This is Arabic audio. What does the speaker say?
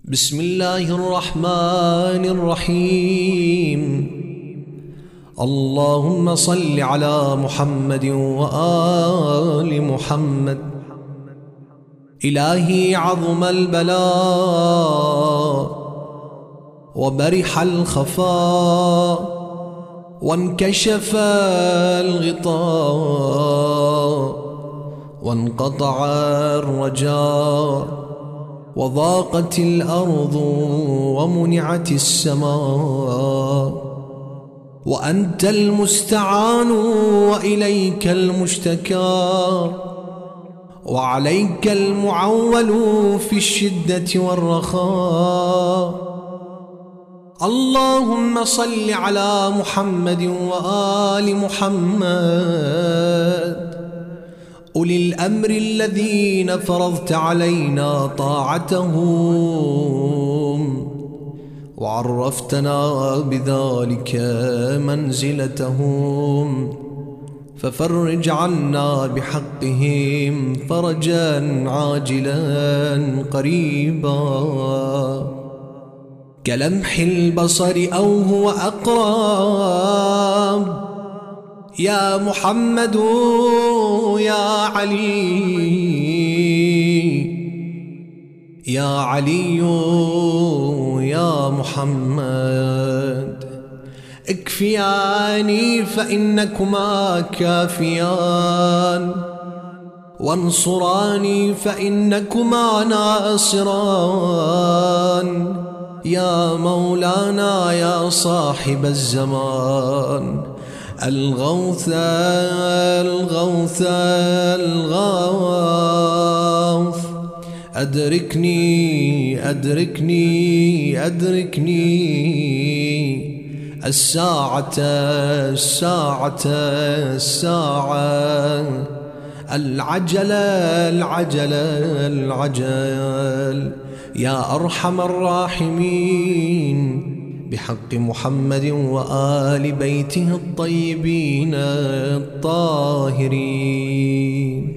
بسم الله الرحمن الرحيم. اللهم صل على محمد وآل محمد. إلهي عظم البلاء وبرح الخفاء وانكشف الغطاء وانقطع الرجاء وضاقت الأرض ومنعت السماء وأنت المستعان وإليك المشتكى وعليك المعول في الشدة والرخاء. اللهم صل على محمد وآل محمد أولي الأمر الذين فرضت علينا طاعتهم وعرفتنا بذلك منزلتهم، ففرج عنا بحقهم فرجا عاجلا قريبا كلمح البصر أو هو أقرب. يا محمد يا علي يا علي يا محمد، اكفياني فإنكما كافيان، وانصراني فإنكما ناصران. يا مولانا يا صاحب الزمان، الغوث الغوث الغوث، أدركني أدركني أدركني الساعة الساعة الساعة، العجل العجل العجل. يا أرحم الراحمين، بحق محمد وآل بيته الطيبين الطاهرين.